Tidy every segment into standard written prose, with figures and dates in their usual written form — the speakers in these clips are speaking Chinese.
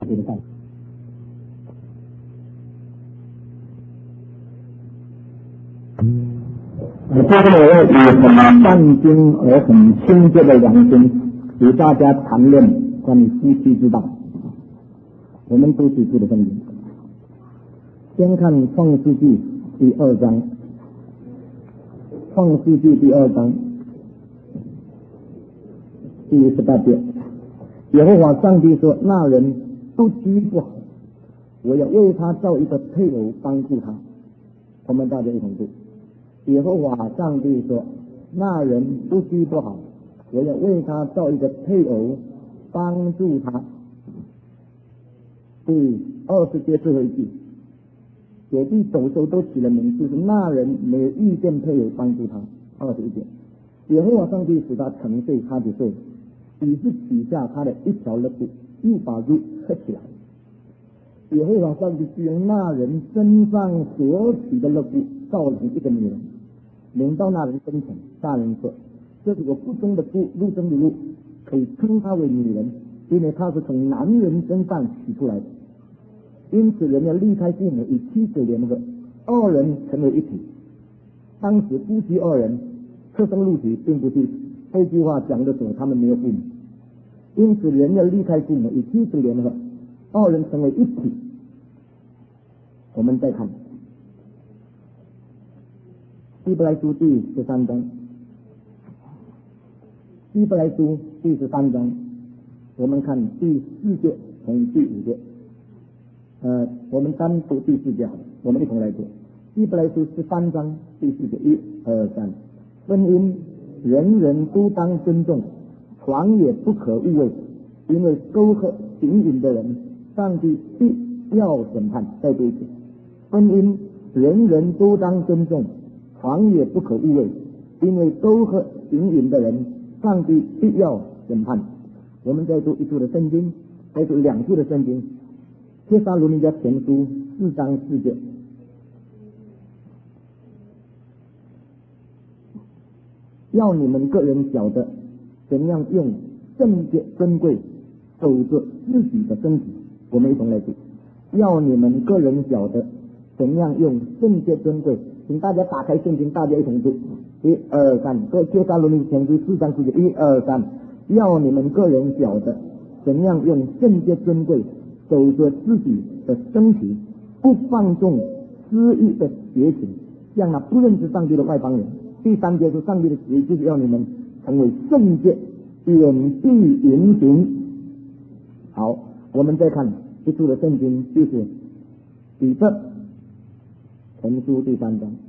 这个道理。接下来我要以很善经而很清洁的良心，与大家谈论关于夫妻之道。我们都是读的圣经，先看创世纪第2章。创世纪第2章第18节，耶和华上帝说：那人不居不好，我要为他造一个配偶帮助他。我们大家一同读。耶和华上帝说：那人不居不好，我要为他造一个配偶帮助他。第20节最后一句，野地走兽都起了名，就是那人没有遇见配偶帮助他。21节，耶和华上帝使他沉睡，他就睡，于是取下他的一条肋骨，又把肉合起来。耶和华上帝就用那人身上所取的肋骨造成一个女人，领到那人跟前。大人说：这是我腹中的骨，肉中的肉，可以称她为女人，因为她是从男人身上取出来的。因此人要离开父母，与妻子联合，二人成为一体。当时夫妻二人客生入体，并不是这句话讲的时候他们没有父母。因此人要离开父母，与妻子联合，二人成为一体。我们再看希伯来书第13章，希伯来书第13章，我们看第4节从第5节。我们单读第4节好了，我们一同来读。希伯来书13章第4节，1、2、3。婚姻人人都当尊重，床也不可误会，因为勾合行淫的人，上帝必要审判。再读一次，婚姻人人都当尊重，床也不可误会，因为勾合行淫的人，上帝必要审判。我们再读一处的圣经，再读2处的圣经。帖撒罗尼迦前书4章4节，要你们个人晓得怎样用圣洁尊贵守着自己的身体。我们一同来读，要你们个人晓得怎样用圣洁尊贵。请大家打开圣经，大家一同读。1、2、3，帖撒罗尼迦前书4章4节，1、2、3，要你们个人晓得怎样用圣洁尊贵守着自己的身体，不放纵私欲的邪情，像那不认识上帝的外邦人。第3节说，上帝的旨意就是要你们成为圣洁，远避淫行。好，我们再看一处的圣经，就是彼得前书第3章，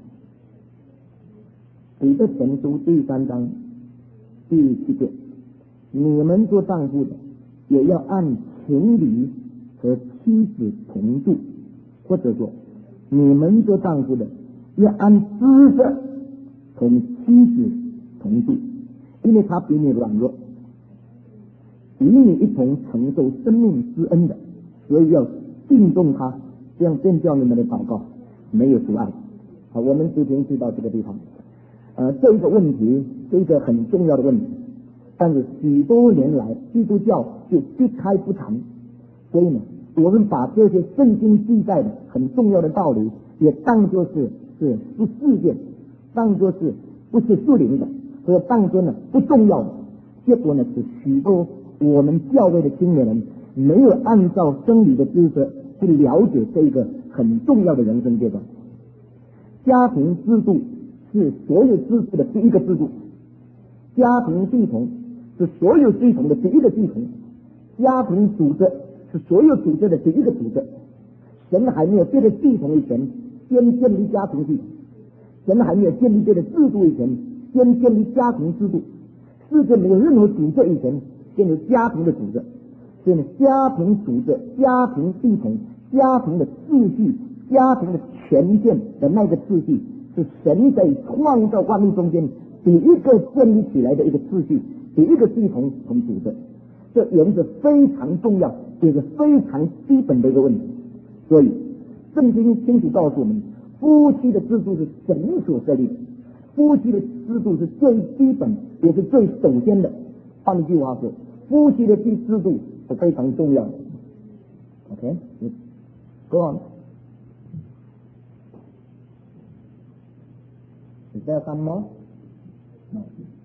彼得前书第3章第7节，你们做丈夫的也要按情理和妻子同住，或者说你们做丈夫的要按姿色同妻子同住，因为他比你软弱，与你一同承受生命之恩的，所以要敬重他，这样便叫你们的祷告没有阻碍。好，我们就到这个地方。这一个问题是一个很重要的问题，但是许多年来基督教就避开不谈。所以呢，我们把这些圣经记载的很重要的道理，也当作是不事件，当作是不是属灵的，和当作呢不重要的。结果呢，是许多我们教会的青年人没有按照真理的知识去了解这一个很重要的人生阶段。家庭制度是所有制度的第一个制度，家庭系统是所有系统的第一个系统，家庭组织是所有组织的第一个组织。神还没有这个系统以前，先建立家庭系统；神还没有建立这个制度以前，先建立家庭制度。世界没有任何组织以前，先有家庭的组织。所以呢，家庭组织、家庭系统、家庭的秩序、家庭的权限的那个秩序，是神在创造万物中间第一个建立起来的一个秩序，第一个系统同组织。这原则非常重要，这是非常基本的一个问题。所以圣经清楚告诉我们，夫妻的制度是神所设立的，夫妻的制度是最基本也是最首先的。换句话说，夫妻的制度是非常重要的。 Okay, go on. Is there some more? No.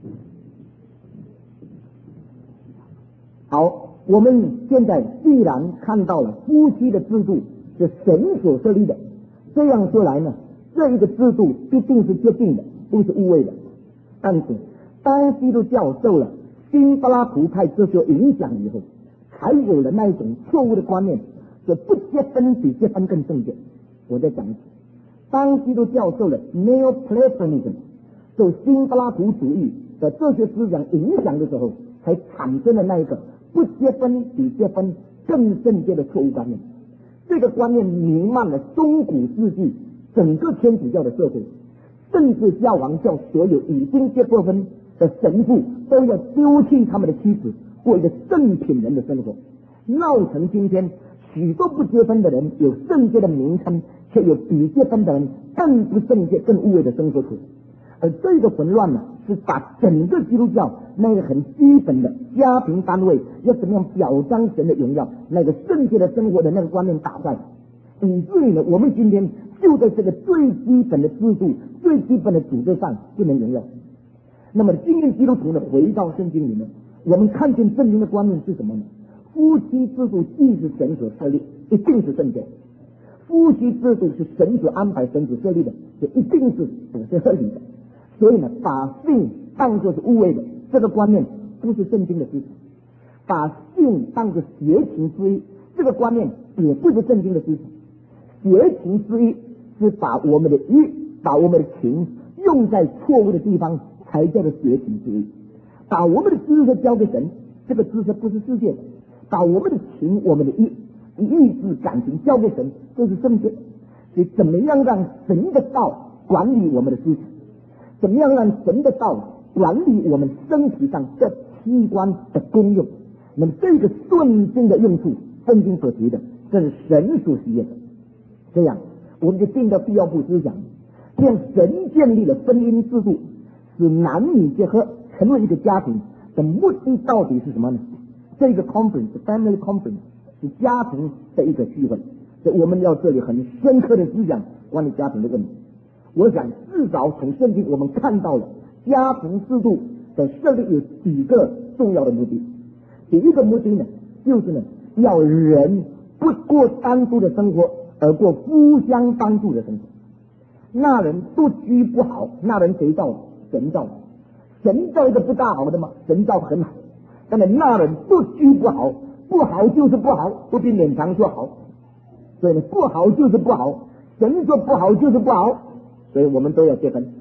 好，我们现在既然看到了夫妻的制度是神所设立的，这样说来呢，这一个制度必定是洁净的，不是污秽的。但是，当基督教受了新柏拉图派哲学影响以后，才有了那一种错误的观念，说不结婚比结婚更圣洁。我再讲一次，当基督教受了 Neoplatonism 受新柏拉图主义的哲学思想影响的时候，才产生了那一个不结婚比结婚更圣洁的错误观念。这个观念弥漫了中古世纪整个天主教的社会，甚至教皇叫所有已经结过婚的神父都要丢弃他们的妻子，过一个正品人的生活，闹成今天许多不结婚的人有圣洁的名称，却有比结婚的人更不圣洁更污秽的生活出来。而这个混乱呢，是把整个基督教那个很基本的家庭单位要怎么样表彰神的荣耀，那个圣洁的生活的那个观念打坏，以至于呢，我们今天就在这个最基本的制度、最基本的组织上不能荣耀。那么今天基督徒呢，回到圣经里面，我们看见圣经的观念是什么呢？夫妻制度既是神所设立，一定是圣洁。夫妻制度是神所安排、神所设立的，就一定是合理的。所以呢，把性当作是污秽的，这个观念不是圣经的思想；把性当作邪情之一，这个观念也不是圣经的思想。邪情之一是把我们的把我们的情用在错误的地方，才叫做邪情之一。把我们的知识交给神，这个知识不是世界的；把我们的情、我们的意志、感情交给神，这是圣洁。所以，怎么样让神的道管理我们的思想？怎么样让神的道管理我们身体上这器官的功用？那么这个顺经的用处，圣经所提的，这是神所喜悦的。这样，我们就进到第二步思想，这样神建立了婚姻制度，使男女结合成为一个家庭的目的到底是什么呢？这个 family conference 是家庭的一个聚会，所以我们要这里很深刻的思想关于家庭的问题。我想至少从圣经我们看到了家庭制度的设立有几个重要的目的。第一个目的呢，就是呢，要人不过单独的生活，而过互相帮助的生活。那人独居不好，那人谁造的？神造的。神造一个不大好的吗？神造很好。但是那人独居不好，不好就是不好，不必勉强说好。所以呢，不好就是不好，神说不好就是不好。所以我们都要结婚，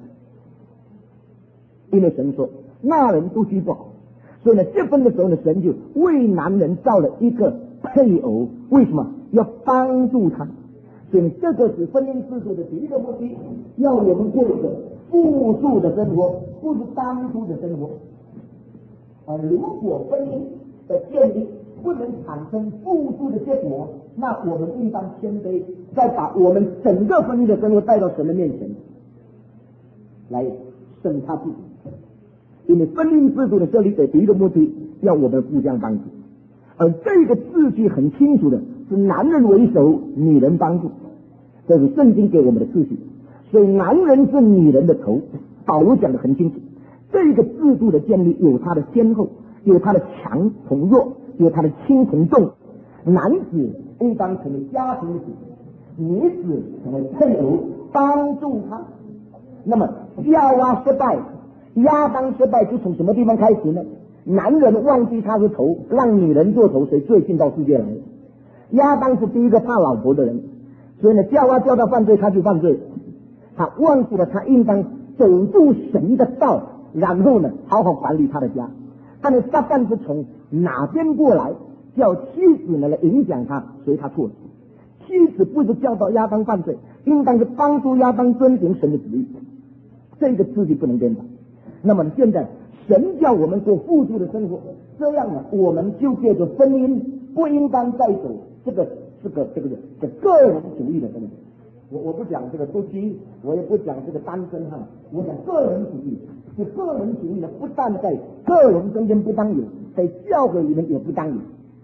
因为神说那人独居不好，所以呢，结婚的时候呢，神就为男人造了一个配偶，为什么？要帮助他。所以这个是婚姻制度的第一个目的，要我们过一个复数的生活，不是单独的生活。如果婚姻的建立不能产生复数的结果，那我们应当谦卑，再把我们整个婚姻的生活带到神的面前来审查自己。因为婚姻制度的设立的第一个目的，要我们互相帮助，而这个秩序很清楚的是男人为首，女人帮助，这是圣经给我们的秩序。所以男人是女人的头，保罗讲得很清楚。这个制度的建立有它的先后，有它的强同弱，有它的轻同重。男子应当成为家庭的主，女子成为配偶，帮助他。那么夏娃失败，亚当失败，就从什么地方开始呢？男人忘记他是头，让女人做头，谁罪进到世界来？亚当是第一个怕老婆的人，所以呢，夏娃叫他犯罪，他就犯罪。他忘记了他应当守住神的道，然后呢，好好管理他的家。但是撒旦是从哪边过来，叫妻子呢来影响他，所以他错了。妻子不是教导亚当犯罪，应当是帮助亚当遵行神的旨意。这个秩序不能颠倒。那么现在神叫我们过富足的生活，这样呢，我们就借着婚姻不应当再走这个个人主义的生活。我不讲这个独居，我也不讲这个单身哈，我讲个人主义。这个人主义呢，不但在个人中间不当有，在教会里面也不当有。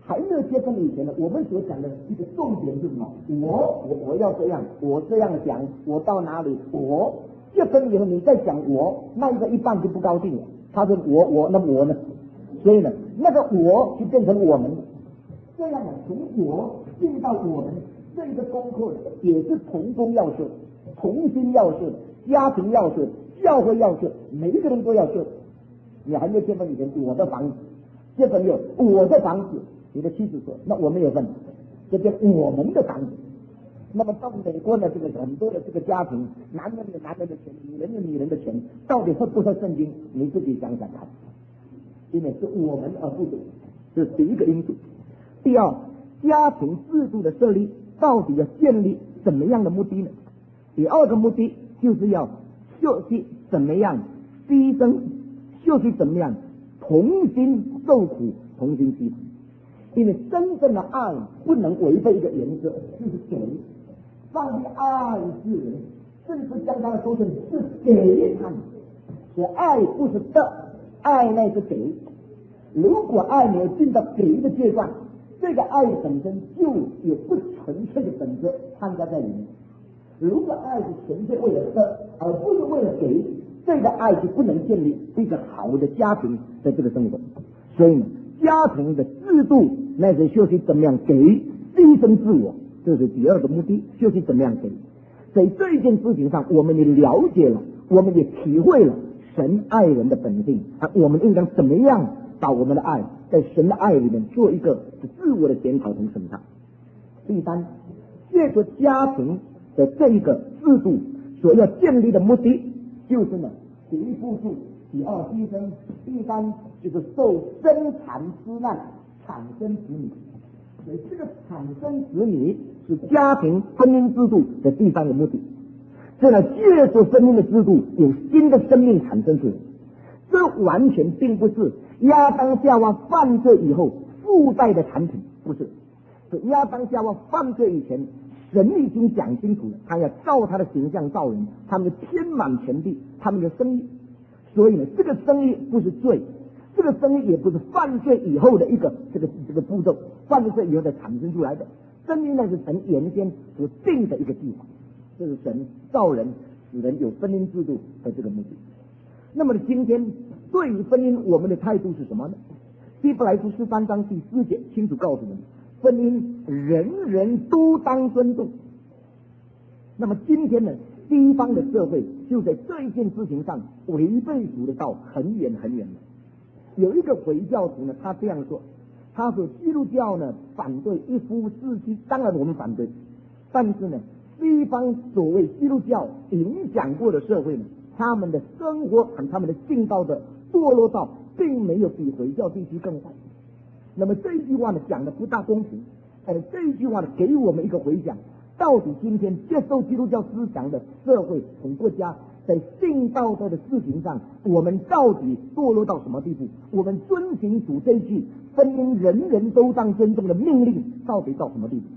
还没有结婚以前呢，我们所讲的一个重点是什么？我要这样，我这样讲，我到哪里？我结婚以后你再讲我，那一个一半就不高兴了。他说那么我呢？所以呢，那个我就变成我们，这样呢，从我进到我们这个功课也是同工要做，同心要做，家庭要做，教会要做，每一个人都要做。你还没有结婚以前，我的房子；结婚有我的房子，你的妻子说，那我没有份，这叫我们的房子。那么到美国呢，这个很多的这个家庭，男人有男人的钱，女人有女人的钱，到底合不合圣经？你自己想想看。因为是我们而不是，这是第一个因素。第二，家庭制度的设立到底要建立怎么样的目的呢？第二个目的就是要学习怎么样牺牲，学习怎么样同心受苦，同心牺牲。因为真正的爱不能违背一个原则，就是给。上帝爱世人，甚至将他的说成是给他们，所以爱不是得，爱那是给。如果爱没有进到给的阶段，这个爱本身就有不纯粹的本质掺杂在里面。如果爱是纯粹为了得，而不是为了给，这个爱就不能建立一个好的家庭的这个生活。所以呢，家庭的制度那是学习怎么样给，牺牲自我，这是第二个目的，学习怎么样给。在这一件事情上，我们也了解了，我们也体会了神爱人的本性，我们应当怎么样把我们的爱在神的爱里面做一个自我的检讨同审判。第三，借着家庭的这一个制度所要建立的目的，就是呢，第一付出，第二牺牲，第三就是受生产之难产生子女。所以这个产生子女是家庭婚姻制度的第三个目的。这呢，借着婚姻的制度有新的生命产生出来。这完全并不是亚当夏娃犯罪以后附带的产品，不是。是亚当夏娃犯罪以前，神已经讲清楚了，他要照他的形象造人，他们就填满全地，他们的生意。所以呢，这个生意不是罪，这个生意也不是犯罪以后的一个这个步骤，犯罪以后才产生出来的。生意那是神原先所定的一个计划，这是神造人使人有婚姻制度的这个目的。那么今天对于婚姻，我们的态度是什么呢？希伯来书13章第4节清楚告诉我们，婚姻人人都当尊重。那么今天呢，西方的社会就在这一件事情上违背主的道很远很远了。有一个回教徒呢，他这样说，他说基督教呢反对一夫四妻，当然我们反对，但是呢，西方所谓基督教影响过的社会呢，他们的生活和他们的信道的堕落到并没有比回教地区更坏。那么这一句话呢讲的不大公平，这一句话呢给我们一个回想，到底今天接受基督教思想的社会和国家，在信道德的事情上，我们到底堕落到什么地步？我们遵行主这一句婚姻人人都当尊重的命令，到底到什么地步？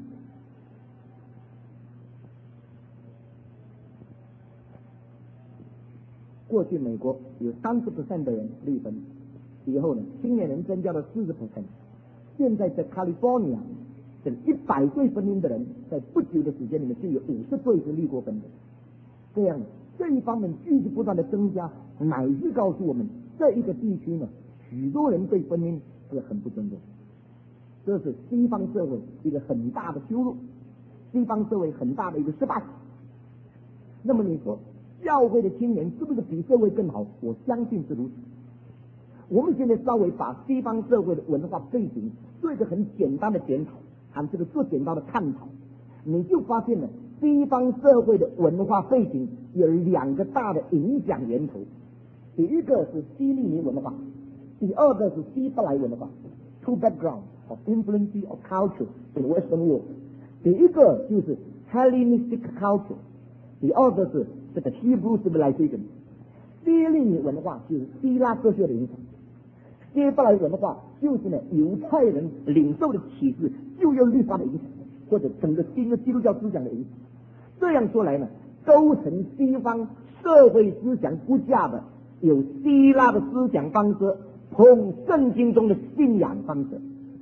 过去美国有30% 的人离婚，以后呢，青年人增加了40%。现在在 California， 这100对婚姻的人，在不久的时间里面就有50对是离过婚的。这样这一方面继续不断的增加，乃至告诉我们这一个地区呢，许多人对婚姻是很不尊重。这是西方社会一个很大的羞辱，西方社会很大的一个失败。那么你说教会的青年是不是比社会更好？我相信是如此。我们现在稍微把西方社会的文化背景做一个很简单的检讨，和这个做简单的探讨，你就发现了西方社会的文化背景有2个大的影响源头。第一个是希利尼文化，第二个是希伯来文化。Two backgrounds of influence of culture in Western world。第一个就是 Hellenistic culture， 第二个是这个 Hebrew civilization。希利尼文化就是希腊哲学的影响，希伯来文化就是呢犹太人领受的启示、旧约律法的影响，或者整个新的基督教思想的影响。这样说来呢，构成西方社会思想骨架的有希腊的思想方式同圣经中的信仰方式。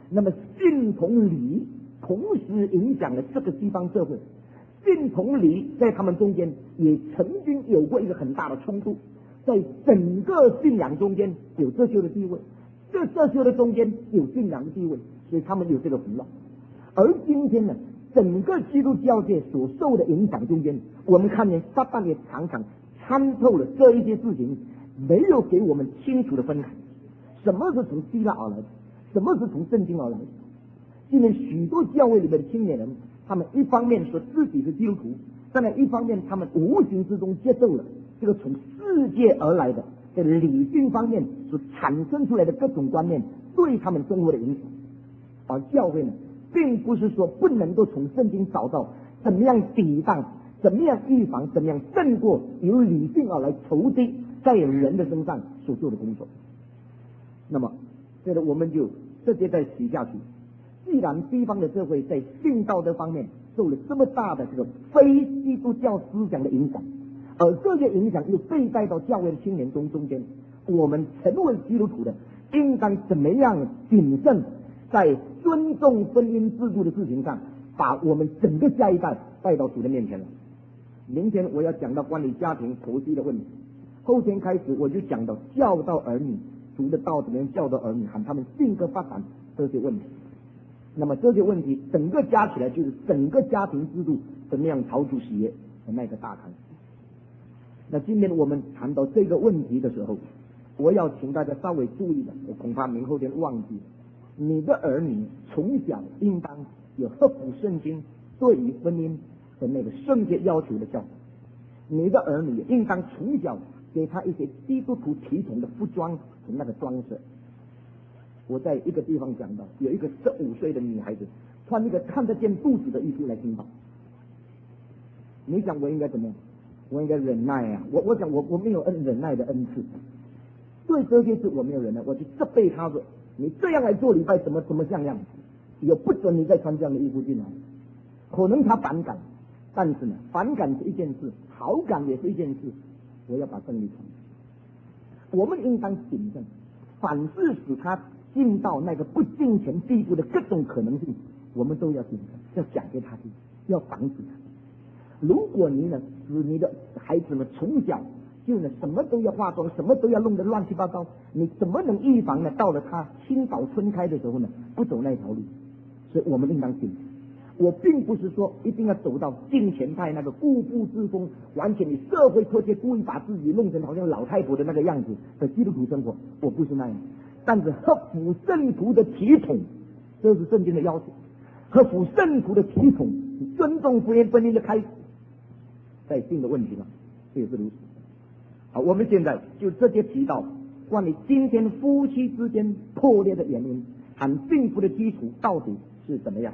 那么信从理同时影响了这个西方社会。信从理在他们中间也曾经有过一个很大的冲突，在整个信仰中间有遮羞的地位，这遮羞的中间有信仰的地位，所以他们有这个混乱。而今天呢，整个基督教界所受的影响中间，我们看见撒旦也常常参透了这一些事情，没有给我们清楚的分开，什么是从希腊而来的，什么是从圣经而来的。今天许多教会里面的青年人，他们一方面说自己是基督徒，但另一方面他们无形之中接受了这个从世界而来的在理性方面所产生出来的各种观念对他们生活的影响。而教会呢，并不是说不能够从圣经找到怎么样抵挡、怎么样预防、怎么样胜过由理性而来仇敌在人的身上所做的工作。那么这个我们就直接再提下去。既然西方的社会在性道德方面受了这么大的这个非基督教思想的影响，而这些影响又被带到教会的青年中间，我们成为基督徒的应当怎么样谨慎，在尊重婚姻制度的事情上，把我们整个下一代带到主的面前了。明天我要讲到关于家庭婆媳的问题，后天开始我就讲到教导儿女，主的道怎么样教导儿女和他们性格发展这些问题。那么这些问题整个加起来就是整个家庭制度怎么样逃出喜悦的那个大坎。那今天我们谈到这个问题的时候，我要请大家稍微注意的，我恐怕明后天忘记了，你的儿女从小应当有合乎圣经对于婚姻的那个圣洁要求的教导，你的儿女应当从小给他一些基督徒体统的服装和那个装饰。我在一个地方讲到，有一个15岁的女孩子穿一个看得见肚子的衣服来听到，你想我应该怎么样？我应该忍耐啊！我讲我没有忍耐的恩赐，对这件事我没有忍耐，我就责备他说：你这样来做礼拜怎么像样？也不准你再穿这样的衣服进来。可能他反感，但是呢，反感是一件事，好感也是一件事。我要把真理传。我们应当谨慎，凡是使他进到那个不敬虔地步的各种可能性，我们都要谨慎，要讲给他听，要防止他。如果你呢使你的孩子们从小就呢什么都要化妆，什么都要弄得乱七八糟，你怎么能预防呢？到了他青岛春开的时候呢，不走那条路。所以我们应当谨慎。我并不是说一定要走到敬虔派那个固步自封，完全以社会脱节，故意把自己弄成好像老太婆的那个样子的基督徒生活，我不是那样。但是合乎圣徒的体统，这是圣经的要求。合乎圣徒的体统，尊重婚姻的开始，在性的问题上，这也是如此。好，我们现在就直接提到关于今天夫妻之间破裂的原因和幸福的基础到底是怎么样。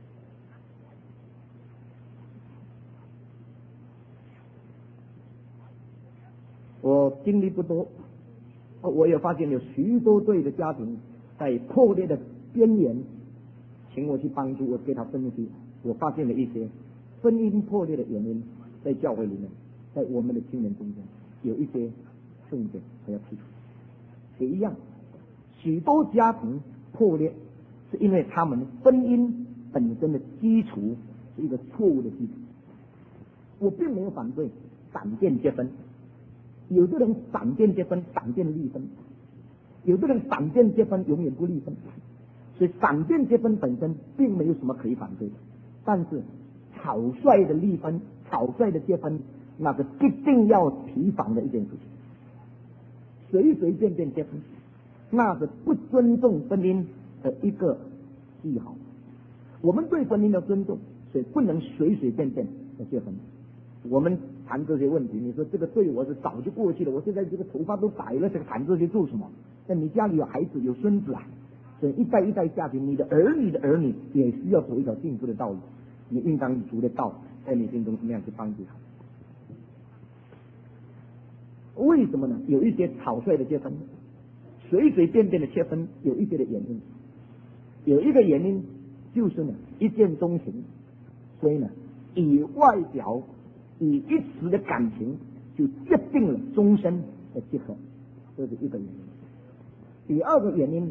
我经历不多，我也发现有许多对的家庭在破裂的边缘，请我去帮助我给他分析。我发现了一些婚姻破裂的原因，在教会里面，在我们的青年中间有一些重点我要提出。也一样，许多家庭破裂是因为他们婚姻本身的基础是一个错误的基础。我并没有反对闪电结婚，有的人闪电结婚，闪电离婚；有的人闪电结婚，永远不离婚。所以闪电结婚本身并没有什么可以反对的，但是草率的离婚、草率的结婚，那是必定要提防的一件事情。随随便便结婚，那是不尊重婚姻的一个记号。我们对婚姻的尊重，所以不能随随便便的结婚。我们谈这些问题，你说这个对我是早就过去了，我现在这个头发都白了，这个谈这些做什么？那你家里有孩子有孙子啊，所以一代一代下去，你的儿女的儿女也需要走一条幸福的道路。你应当以主的道在你心中怎么样去帮助他？为什么呢？有一些草率的结婚，随随便便的结婚，有一些的原因。有一个原因就是呢，一见钟情，所以呢，以外表以一时的感情就决定了终身的结合，这是一个原因。第二个原因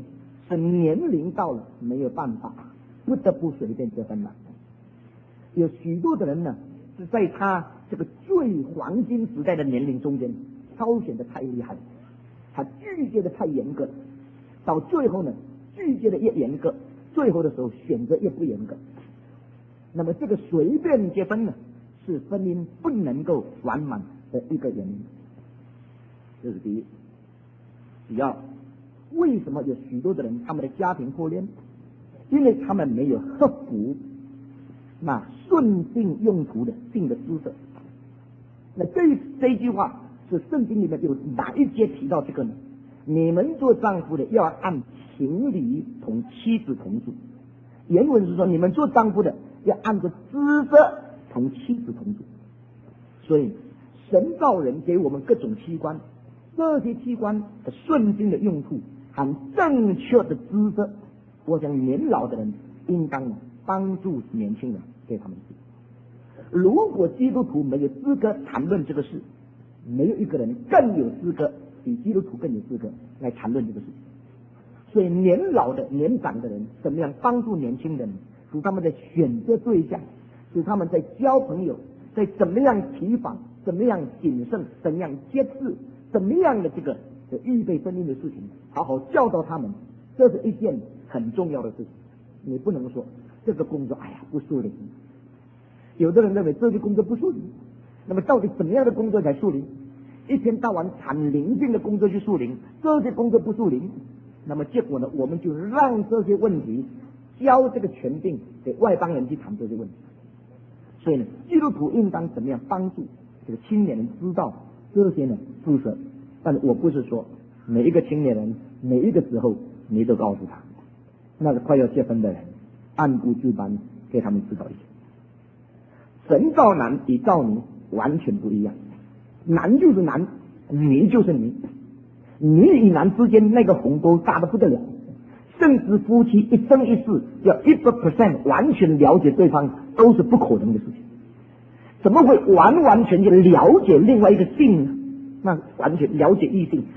年龄到了没有办法，不得不随便结婚了。有许多的人呢，是在他这个最黄金时代的年龄中间挑选的太厉害了，他拒绝的太严格，到最后呢，拒绝的越严格，最后的时候选择越不严格。那么这个随便结婚呢，是婚姻不能够完满的一个原因。这是第一。第二，为什么有许多的人他们的家庭破裂？因为他们没有克服那顺性用途的性的姿色。那这一句话是圣经里面有哪一节提到这个呢？你们做丈夫的要按情理同妻子同住。原文是说你们做丈夫的要按着姿色同妻子同住。所以神造人给我们各种器官，这些器官的顺性的用途和正确的姿色，我想年老的人应当帮助年轻人给他们治。如果基督徒没有资格谈论这个事，没有一个人更有资格比基督徒更有资格来谈论这个事。所以年老的年长的人怎么样帮助年轻人，使他们在选择对象，使他们在交朋友，在怎么样提防，怎么样谨慎，怎么样节制，怎么样的这个预备婚姻的事情，好好教导他们，这是一件很重要的事情。你不能说这个工作不属灵，有的人认为这些工作不属灵，那么到底怎么样的工作才属灵？一天到晚谈灵性的工作就属灵，这些工作不属灵，那么结果呢，我们就让这些问题交这个权柄给外邦人去谈这些问题。所以呢，基督徒应当怎么样帮助这个青年人知道这些呢知识？但是我不是说每一个青年人每一个时候你都告诉他，那个快要结婚的人按部就班给他们知道一些。神造男与造女完全不一样，男就是男，女就是女。女与男之间那个鸿沟大得不得了，甚至夫妻一生一世要100% 完全了解对方都是不可能的事情。怎么会完完全全了解另外一个性呢？那完全了解异性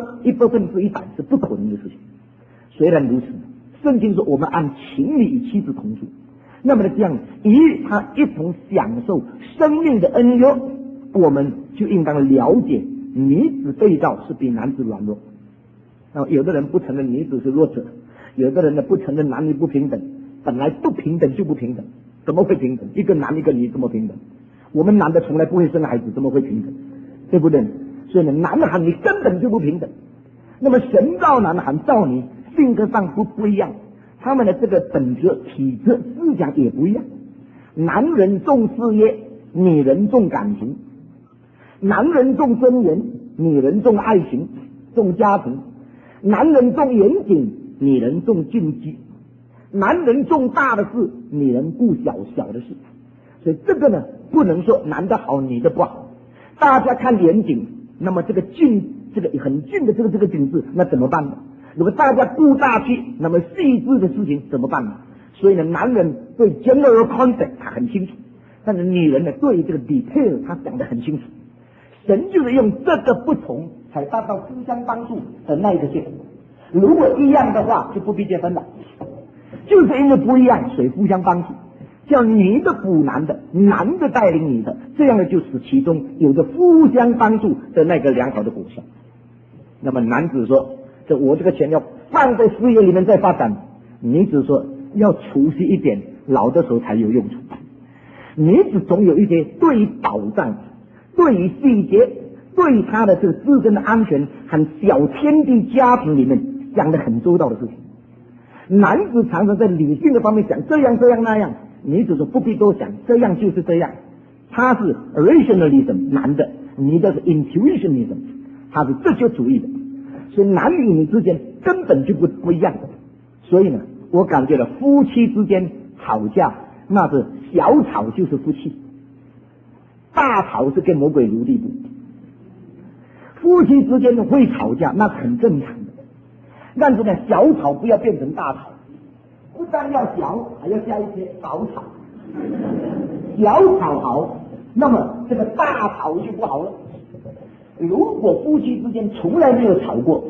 100%是不可能的事情。虽然如此，圣经说我们按情理与妻子同住，那么这样与他一同享受生命的恩约，我们就应当了解女子被造是比男子软弱。那有的人不承认女子是弱者，有的人呢不承认男女不平等，本来不平等就不平等，怎么会平等？一个男一个女怎么平等？我们男的从来不会生孩子，怎么会平等？对不对？所以呢，男的和女根本就不平等。那么神造男和造女性格上不一样，他们的这个本质、体质、思想也不一样。男人重事业，女人重感情；男人重尊严，女人重爱情、重家庭；男人重严谨，女人重禁忌；男人重大的事，女人顾小的事。所以这个呢，不能说男的好，女的不好。大家看严谨，那么这个很近的这个景致，那怎么办呢？如果大家顾大局，那么细致的事情怎么办呢？所以呢，男人对 general concept 他很清楚，但是女人呢对这个 detail 他讲得很清楚。神就是用这个不同才达到互相帮助的那一个结果。如果一样的话，就不必结婚了。就是因为不一样，所以互相帮助。叫女的补男的，男的带领女的，这样的就使其中有着互相帮助的那个良好的果效。那么男子说，我这个钱要放在事业里面再发展；女子说要储蓄一点，老的时候才有用处。女子总有一些对于保障、对于细节、对于她的这个自身的安全和小天地家庭里面讲得很周到的事情。男子常常在理性的方面讲这样那样，女子说不必多想，这样就是这样。他是 rationalism 男的，女的是 intuitionism， 他是哲学主义的。所以男与女之间根本就不一样的。所以呢，我感觉到夫妻之间吵架，那是小吵就是夫妻，大吵是跟魔鬼如地步。夫妻之间会吵架，那是很正常的。但是呢，小吵不要变成大吵，不但要小，还要加一些小吵。小吵好，那么这个大吵就不好了。如果夫妻之间从来没有吵过，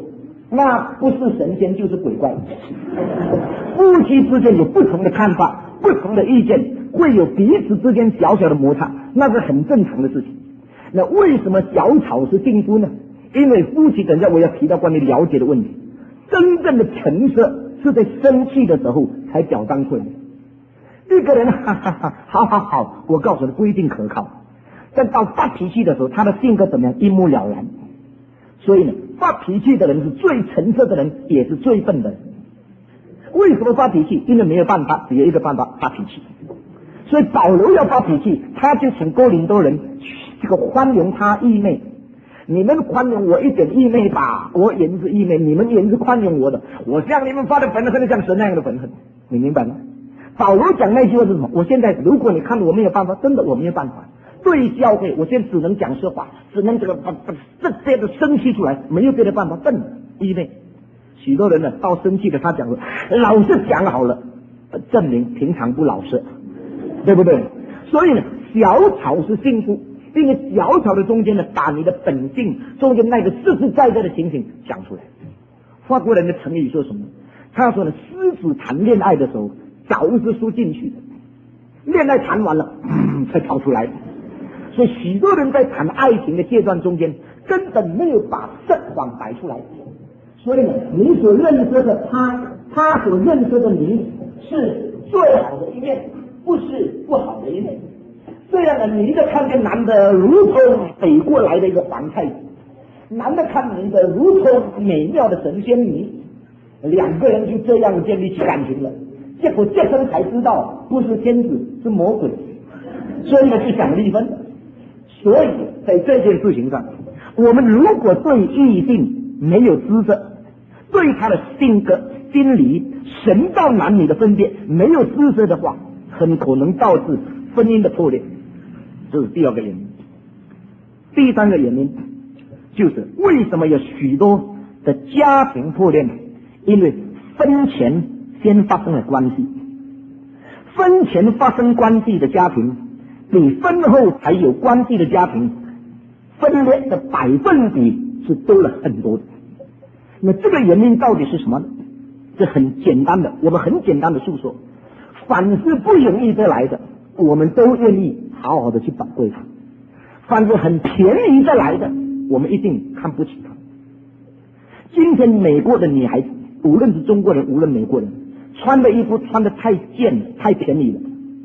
那不是神仙就是鬼怪。夫妻之间有不同的看法，不同的意见，会有彼此之间小小的摩擦，那是很正常的事情。那为什么小吵是幸福呢？因为夫妻，等一下我要提到关于了解的问题，真正的成色是在生气的时候才表彰出来的。一个人哈哈哈，好好好，我告诉你不一定可靠。但到发脾气的时候，他的性格怎么样，一目了然。所以呢，发脾气的人是最成色的人，也是最笨的人。为什么发脾气？因为没有办法，只有一个办法，发脾气。所以保罗要发脾气，他就请哥林多人这个宽容他义妹。你们宽容我一点义妹吧，我也是义妹，你们也是宽容我的。我向你们发的愤恨，像神那样的愤恨，你明白吗？保罗讲那句话是什么？我现在如果你看我没有办法，真的我没有办法。对教会，我现在只能讲实话，只能这个这的生气出来，没有别的办法。笨义妹，许多人呢到生气的，他讲说老实讲好了，证明平常不老实，对不对？所以呢，小吵是幸福，并且小吵的中间呢，把你的本性中间那个实实在在的情形讲出来。法国人的成语说什么？他说呢，狮子谈恋爱的时候早是输进去的，恋爱谈完了，才跑出来。所以许多人在谈爱情的阶段中间，根本没有把实况摆出来。所以呢，你所认识的他所认识的你是最好的一面，不是不好的一面。这样呢，女的看见男的如同北过来的一个皇太子，男的看女的如同美妙的神仙女，两个人就这样建立起感情了。结果这生才知道不是天子是魔鬼，所以呢就想离婚。所以在这件事情上，我们如果对异性没有知识，对他的性格、心理、神道男女的分别没有知识的话，很可能导致婚姻的破裂。这是第二个原因。第三个原因就是为什么有许多的家庭破裂呢？因为婚前先发生了关系，婚前发生关系的家庭比婚后才有关系的家庭分裂的百分比是多了很多的。那这个原因到底是什么呢？这很简单的，我们很简单的诉说，凡是不容易得来的，我们都愿意好好的去宝贵它；凡是很便宜得来的，我们一定看不起它。今天美国的女孩子，无论是中国人，无论美国人，穿的衣服穿的太贱了，太便宜了。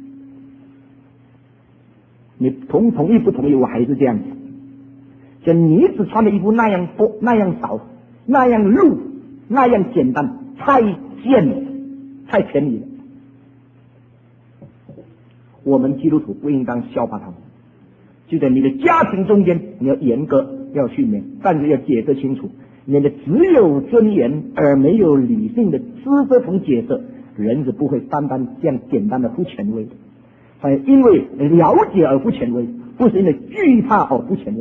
你同意不同意？我还是这样子。就女子穿的衣服那样多、那样少、那样露、那样简单，太贱了，太便宜了。我们基督徒不应当效法他们。就在你的家庭中间，你要严格要训练，但是要解释清楚，你的只有尊严而没有理性的知识同解释，人是不会单单这样简单的不权威的。因为了解而不权威，不是因为惧怕而不权威。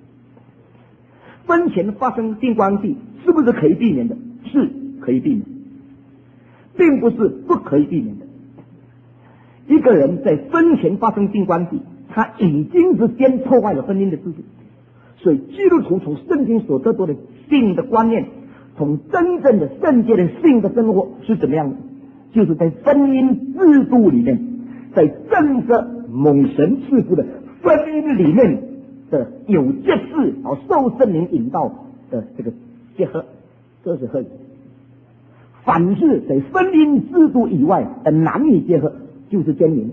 婚前发生性关系是不是可以避免的？是可以避免，并不是不可以避免的。一个人在婚前发生性关系，他已经是先破坏了婚姻的制度。所以基督徒从圣经所得到的性的观念，从真正的圣洁的性的生活是怎么样的？就是在婚姻制度里面，在正着蒙神赐福的婚姻里面的有节制和受圣灵引导的这个结合，这是合理。凡是在婚姻制度以外的男女结合，就是奸淫。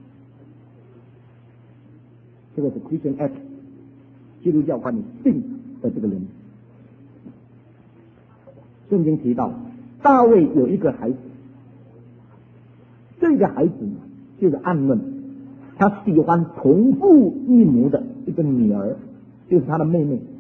这个是 Christian Act， 基督教关于性的这个人。圣经提到大卫有一个孩子，这个孩子就是暗嫩，他喜欢同父异母的一个女儿，就是他的妹妹。